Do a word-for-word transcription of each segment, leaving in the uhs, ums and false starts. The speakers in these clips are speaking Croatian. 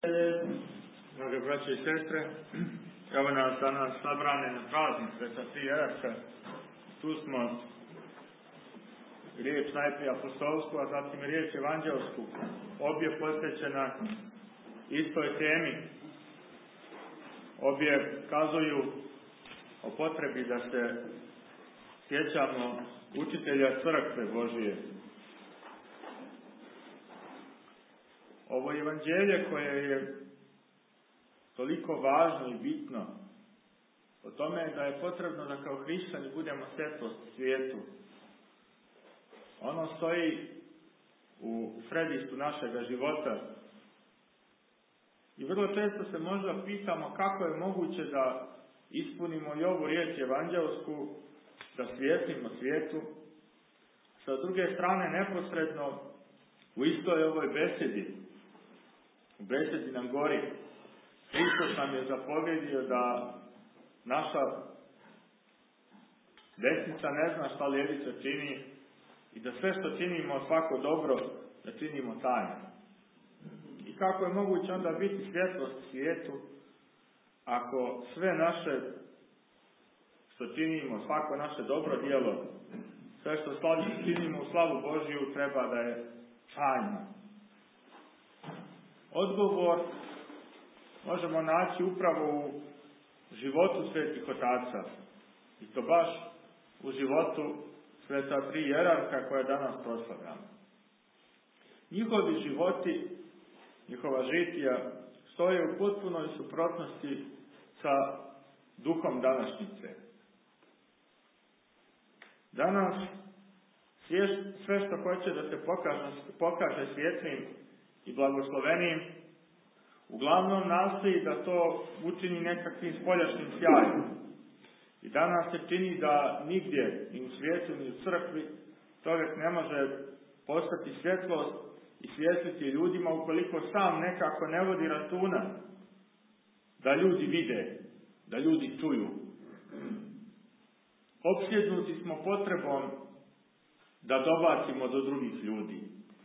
prijatelje, drage braće i sestre, evo nas danas sabrane na praznik Sveta Tri Jerarha. Tu smo riječ najprije apostolsku, a zatim riječ evanđelsku, obje posvećena istoj temi. Obje kazuju o potrebi da se sjećamo učitelja crkve Božije. Ovo evanđelje koje je toliko važno i bitno o tome da je potrebno da kao hrišćani budemo svjetlost svijetu. Ono stoji u središtu našega života i vrlo često se možda pitamo kako je moguće da ispunimo i ovu riječ evanđelsku, da svijetlimo svijetu. Sa druge strane, neposredno u istoj ovoj besedi, u besedi nam gori, Hristos nam je zapovjedio da naša desnica ne zna šta ljevica čini i da sve što činimo svako dobro, da činimo tajno. I kako je moguće onda biti svjetlost svijetu ako sve naše što činimo, svako naše dobro djelo, sve što činimo u slavu Božiju treba da je tajno. Odgovor možemo naći upravo u životu svetih otaca. I to baš u životu Sveta Tri Jerarha koje danas proslavljamo. Njihovi životi, njihova žitija stoje u potpunoj suprotnosti sa duhom današnjice. Danas sve što hoće da se pokaže, pokaže svjetlim i blagoslovenim, uglavnom nastoji da to učini nekakvim spoljašnjim sjajem. I danas se čini da nigdje, ni u svijetu, ni u crkvi, čovjek ne može postati svjetlost i svjetliti ljudima ukoliko sam nekako ne vodi računa da ljudi vide, da ljudi čuju. Opsjednuti smo potrebom da dobacimo do drugih ljudi.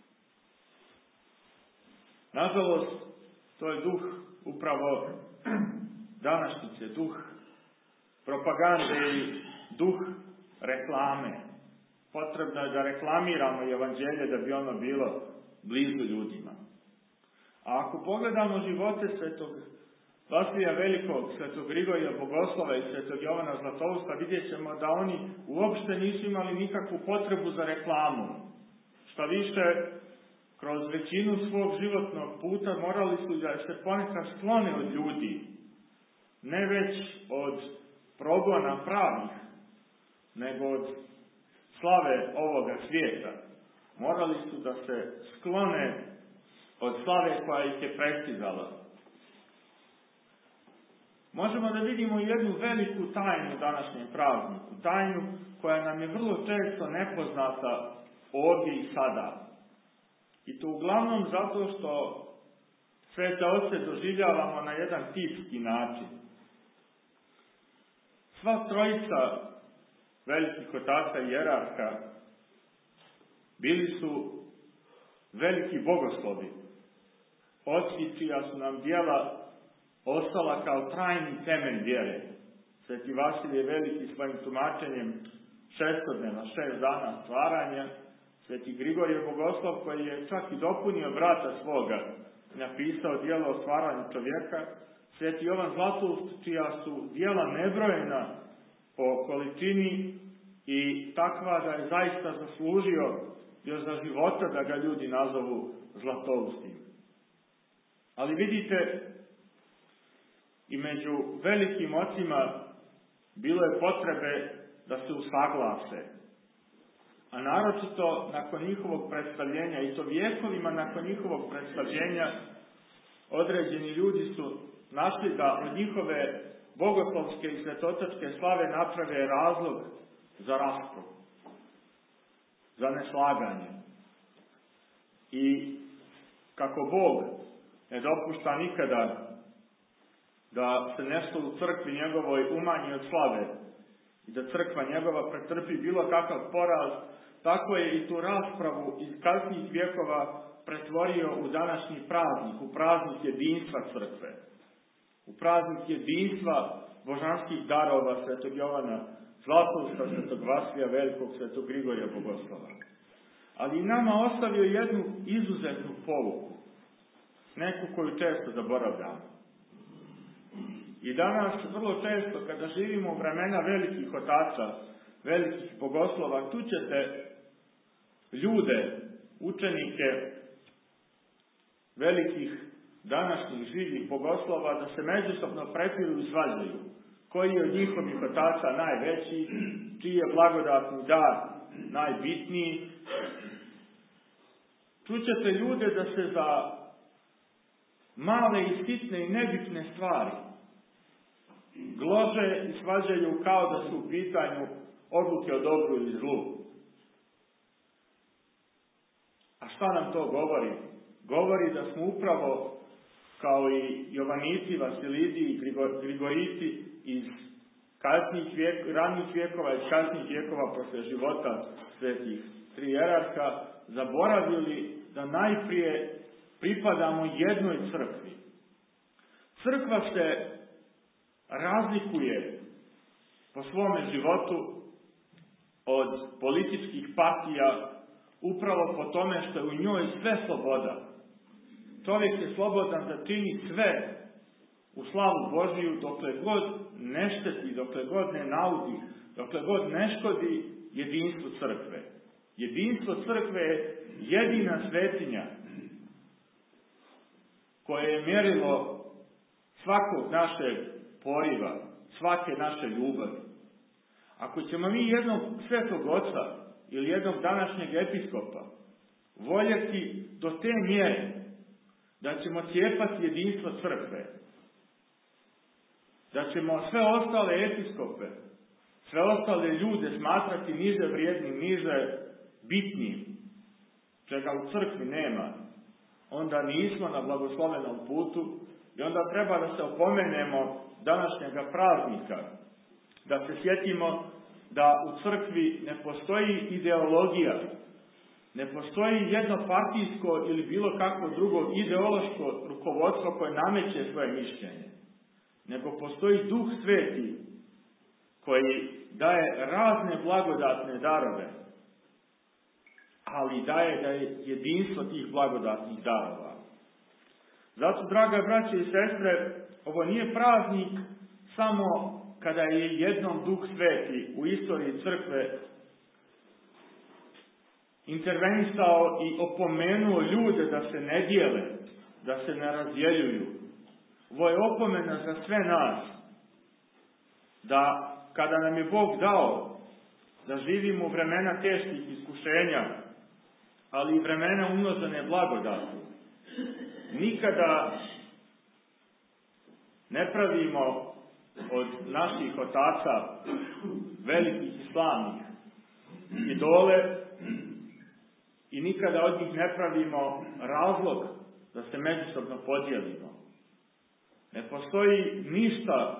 Nažalost, to je duh upravo današnjice, duh propagande i duh reklame. Potrebno je da reklamiramo evanđelje da bi ono bilo blizu ljudima. A ako pogledamo živote svetog Vasilija Velikog, svetog Grigorija Bogoslova i svetog Jovana Zlatousta, vidjet ćemo da oni uopšte nisu imali nikakvu potrebu za reklamu. Šta više, kroz većinu svog životnog puta morali su da se ponekad sklone od ljudi, ne već od progona pravih, nego od slave ovoga svijeta. Morali su da se sklone od slave koja ih je prestizala. Možemo da vidimo jednu veliku tajnu današnjem prazniku, tajnu koja nam je vrlo često nepoznata ovdje i sada. I to uglavnom zato što svete oce doživljavamo na jedan tipski način. Sva trojica velikih otaca i jerarha bili su veliki bogoslovi, oci čija su nam djela ostala kao trajni temelj vjere. Sveti Vasilije Veliki svojim tumačenjem šestodnevna, šest dana stvaranja, Sveti Grigorije Bogoslov koji je čak i dopunio brata svoga, napisao djelo o stvaranju čovjeka, Sveti Jovan Zlatoust čija su djela nebrojena po količini i takva da je zaista zaslužio još za života da ga ljudi nazovu Zlatoustim. Ali vidite, i među velikim ocima bilo je potrebe da se usaglase. A naročito nakon njihovog predstavljenja, i to vjekovima nakon njihovog predstavljenja, određeni ljudi su našli da od njihove bogoslovske i svetotačke slave naprave razlog za raspor, za neslaganje. I kako Bog ne dopušta nikada da se nešto u crkvi njegovoj umanji od slave i da crkva njegova pretrpi bilo kakav poraz, tako je i tu raspravu iz kasnijih vjekova pretvorio u današnji praznik, u praznik jedinstva crkve, u praznik jedinstva božanskih darova svetog Jovana Zlatousta, svetog Vasilija Velikog, svetog Grigorija Bogoslova. Ali nama ostavio jednu izuzetnu pouku, neku koju često zaboravljamo. I danas, vrlo često, kada živimo u vremena velikih otaca, velikih bogoslova, tu ćete ljude, učenike velikih današnjih živih bogoslova da se međusobno prepiru i svađaju. Koji je od njihovih otaca najveći, čiji je blagodatni dar najbitniji. Čućete ljude da se za male i sitne i nebitne stvari glože i svađaju kao da su u pitanju odluke o dobru ili zlu. A šta nam to govori? Govori da smo upravo, kao i Jovanici, Vasilidi i Grigoriti iz kasnijih vijek, ranih vijekova i kasnijih vijekova posle života svetih tri jerarha, zaboravili da najprije pripadamo jednoj crkvi. Crkva se razlikuje po svome životu od političkih partija upravo po tome što je u njoj sve sloboda. Čovjek je slobodan da čini sve u slavu Božiju dokle god ne šteti, dokle god ne naudi, dokle god ne škodi jedinstvu crkve. Jedinstvo crkve je jedina svetinja koje je mjerilo svakog našeg poriva, svake naše ljubavi. Ako ćemo mi jednog svetog oca ili jednog današnjeg episkopa voljeti do te mjere da ćemo cijepati jedinstvo crkve, da ćemo sve ostale episkope, sve ostale ljude smatrati niže vrijednim, niže bitnim, čega u crkvi nema, onda nismo na blagoslovenom putu i onda treba da se opomenemo današnjega praznika, da se sjetimo da u crkvi ne postoji ideologija, ne postoji jedno partijsko ili bilo kakvo drugo ideološko rukovodstvo koje nameće svoje mišljenje, nego postoji Duh Sveti koji daje razne blagodatne darove, ali daje da je jedinstvo tih blagodatnih darova. Zato, draga braće i sestre, ovo nije praznik samo kada je jednom Duh Sveti u istoriji crkve intervenisao i opomenuo ljude da se ne dijele, da se ne razdjeljuju. Ovo je opomena za sve nas, da kada nam je Bog dao da živimo u vremena teških iskušenja, ali i vremena umnožene blagodati, nikada ne pravimo od naših otaca velikih i slavnih idole i nikada od njih ne pravimo razlog da se međusobno podijelimo. Ne postoji ništa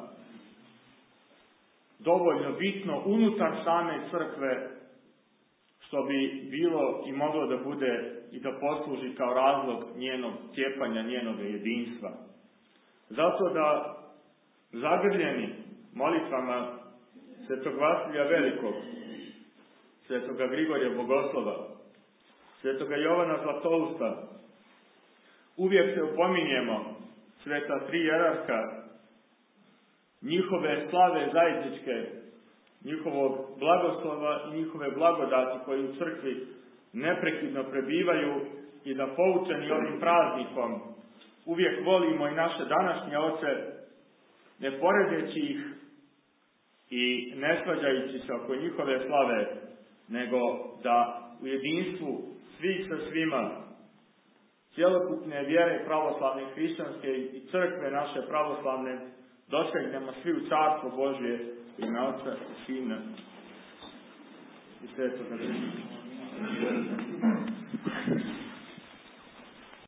dovoljno bitno unutar same crkve što bi bilo i moglo da bude i da posluži kao razlog njenog cijepanja, njenog jedinstva. Zato da zagrljeni molitvama svetog Vasilija Velikog, svetoga Grigorija Bogoslova, svetoga Jovana Zlatousta, uvijek se opominjemo sveta tri jerarha, njihove slave zajedničke, njihovog blagoslova i njihove blagodati koji u crkvi neprekidno prebivaju i da poučeni ovim praznikom uvijek volimo i naše današnje oce, ne poredeći ih i ne svađajući se oko njihove slave, nego da u jedinstvu svih sa svima, cjelokupne vjere pravoslavne hrišćanske i crkve naše pravoslavne, dosegnemo svi u Carstvo Božje i na Oca i Sina i Svetoga Duha.